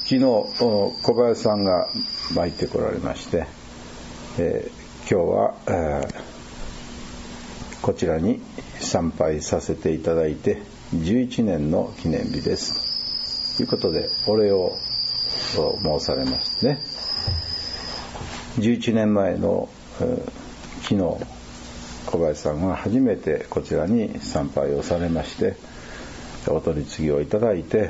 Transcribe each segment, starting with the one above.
昨日小林さんが参ってこられまして、今日は、こちらに参拝させていただいて11年の記念日ですということでお礼を申されましてね、11年前の、昨日小林さんが初めてこちらに参拝をされましてお取り次ぎをいただいて、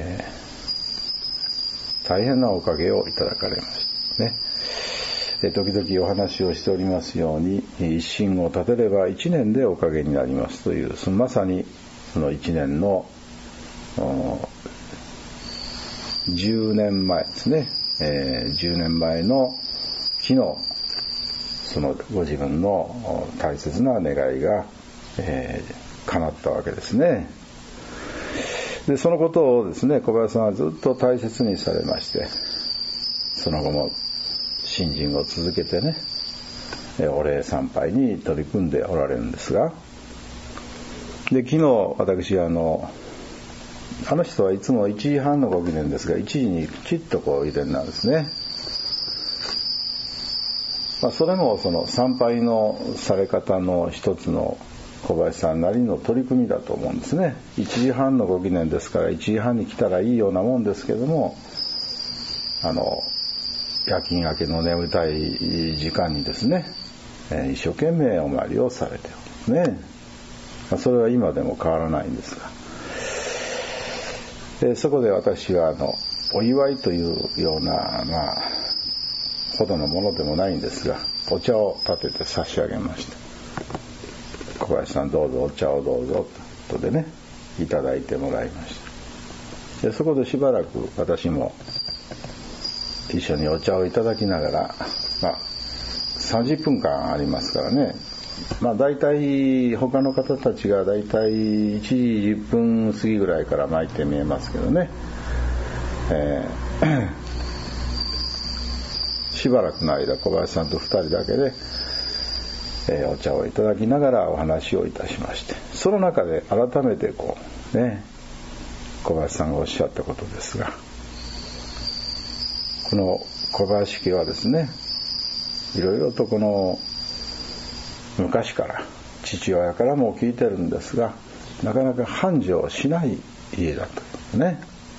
大変なおかげをいただかれましたね。時々お話をしておりますように、一心を立てれば1年でおかげになりますという、まさにその1年の10年前ですね、10年前の昨日、そのご自分の大切な願いが、叶ったわけですね。でそのことをですね、小林さんはずっと大切にされまして、その後も信心を続けてね、お礼参拝に取り組んでおられるんですが、で昨日私あの人はいつも1時半のご記念ですが、1時にきちっとこう入れるなんですね。それもその参拝のされ方の一つの小林さんなりの取り組みだと思うんですね。1時半のご記念ですから1時半に来たらいいようなもんですけども、夜勤明けの眠たい時間にですね、一生懸命お参りをされておるんですね。それは今でも変わらないんですが、そこで私はお祝いというようなほどのものでもないんですが、お茶を立てて差し上げました。小林さんどうぞお茶をどうぞとでね、いただいてもらいました。でそこでしばらく私も一緒にお茶をいただきながら、30分間ありますからね、だいたい他の方たちがだいたい1時10分過ぎぐらいから巻いて見えますけどね、しばらくの間小林さんと2人だけで、お茶をいただきながらお話をいたしまして、その中で改めてこうね、小林さんがおっしゃったことですが、この小林家はですね、いろいろとこの昔から父親からも聞いてるんですが、なかなか繁盛しない家だとね。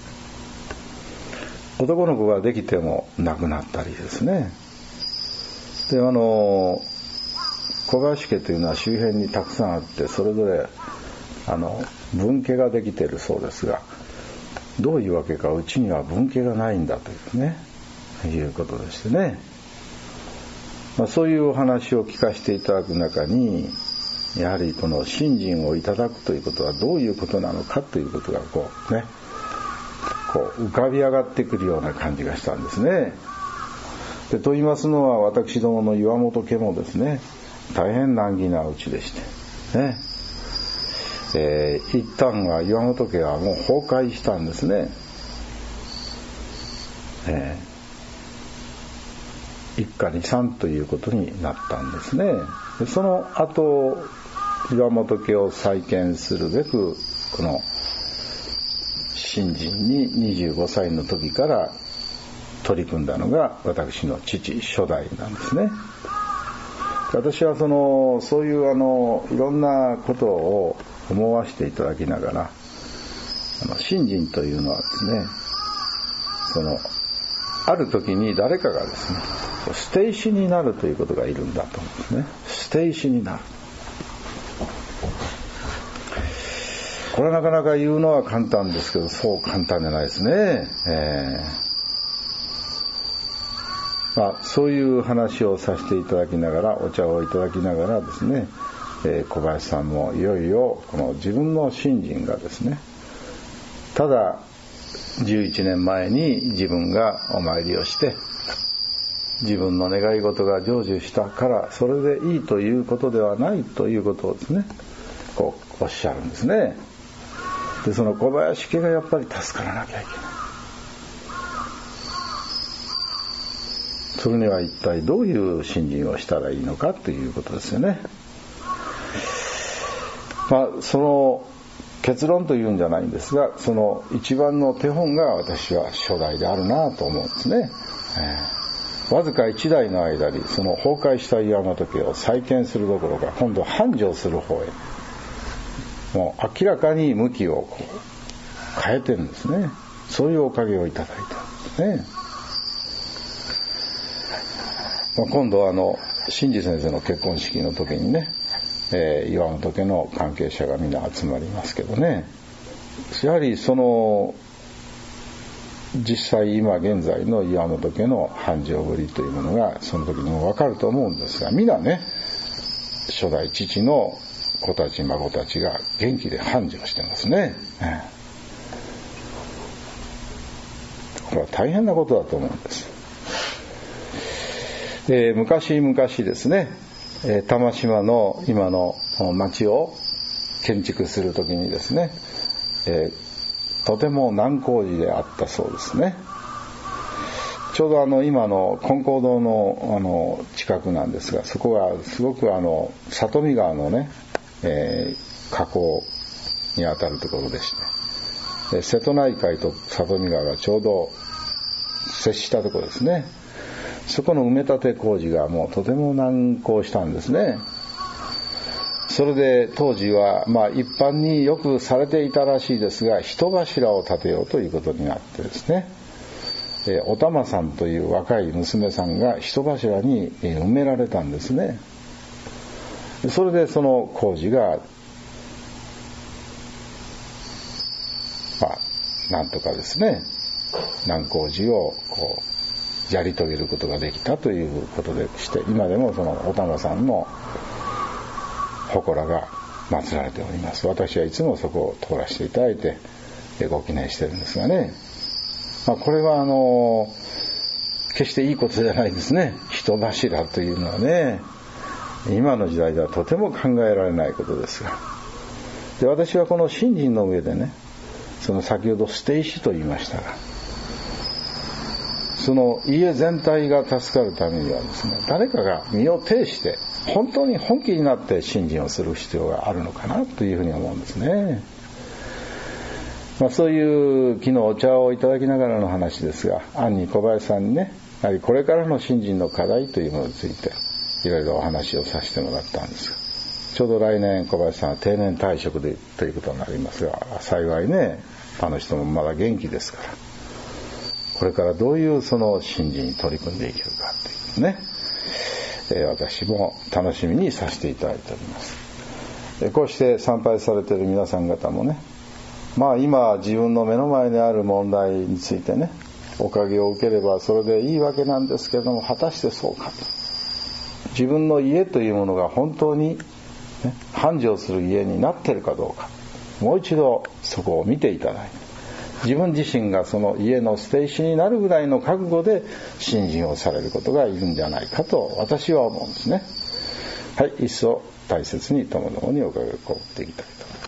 男の子ができても亡くなったりですね。で小林家というのは周辺にたくさんあって、それぞれ分家ができているそうですが、どういうわけかうちには分家がないんだというね、いうことでしてね、そういうお話を聞かせていただく中に、やはりこの信心をいただくということはどういうことなのかということがこう浮かび上がってくるような感じがしたんですね。でと言いますのは、私どもの岩本家もですね、大変難儀なうちでしてね、一旦は岩本家はもう崩壊したんですね。一家に三ということになったんですね。でその後岩本家を再建するべく、この信心に25歳の時から取り組んだのが私の父初代なんですね。私はそういういろんなことを思わせていただきながら、信心というのはですね、ある時に誰かがですね、捨て石になるということがいるんだと思うんですね。捨て石になる。これはなかなか言うのは簡単ですけど、そう簡単じゃないですね。そういう話をさせていただきながら、お茶をいただきながらですね、小林さんもいよいよこの自分の信心がですね、ただ11年前に自分がお参りをして自分の願い事が成就したからそれでいいということではないということをですね、こうおっしゃるんですね。でその小林家がやっぱり助からなきゃいけない。それには一体どういう信心をしたらいいのかということですよね。その結論というんじゃないんですが、その一番の手本が私は初代であるなと思うんですね。わずか1代の間にその崩壊した岩本家を再建するどころか、今度繁盛する方へもう明らかに向きを変えてるんですね。そういうおかげをいただいたんですね。今度新次先生の結婚式の時にね、岩本家の関係者がみんな集まりますけどね、やはりその実際今現在の岩本家の繁盛ぶりというものがその時にも分かると思うんですが、皆ね、初代父の子たち孫たちが元気で繁盛してますね。これは大変なことだと思うんです。昔々ですね、玉島の今の町を建築するときにですね、とても難工事であったそうですね。ちょうど今の金光堂の近くなんですが、そこがすごく里見川のね、河口にあたるところでして、瀬戸内海と里見川がちょうど接したところですね。そこの埋め立て工事がもうとても難航したんですね。それで当時は一般によくされていたらしいですが、人柱を建てようということになってですね、お玉さんという若い娘さんが人柱に埋められたんですね。それでその工事がなんとかですね、難工事をやり遂げることができたということでして、今でもそのお玉さんの祠が祀られております。私はいつもそこを通らせていただいてご記念してるんですがね、これは決していいことじゃないですね。人柱というのはね、今の時代ではとても考えられないことですが、で私はこの信心の上でね、その先ほど捨て石と言いましたが、その家全体が助かるためにはですね、誰かが身を挺して本当に本気になって信心をする必要があるのかなというふうに思うんですね。そういう昨日お茶をいただきながらの話ですが、暗に小林さんにね、やはりこれからの信心の課題というものについていろいろお話をさせてもらったんですが、ちょうど来年小林さんは定年退職でということになりますが、幸いね、あの人もまだ元気ですから、これからどういうその信心に取り組んでいけるかというね、私も楽しみにさせていただいております。こうして参拝されている皆さん方もね、今自分の目の前にある問題についてね、おかげを受ければそれでいいわけなんですけれども、果たしてそうかと、自分の家というものが本当に、繁盛する家になっているかどうか、もう一度そこを見ていただいて、自分自身がその家の捨て石になるぐらいの覚悟で信心をされることがいるんじゃないかと私は思うんですね。はい、一層大切にともどもにおかげを被っていきたいと思います。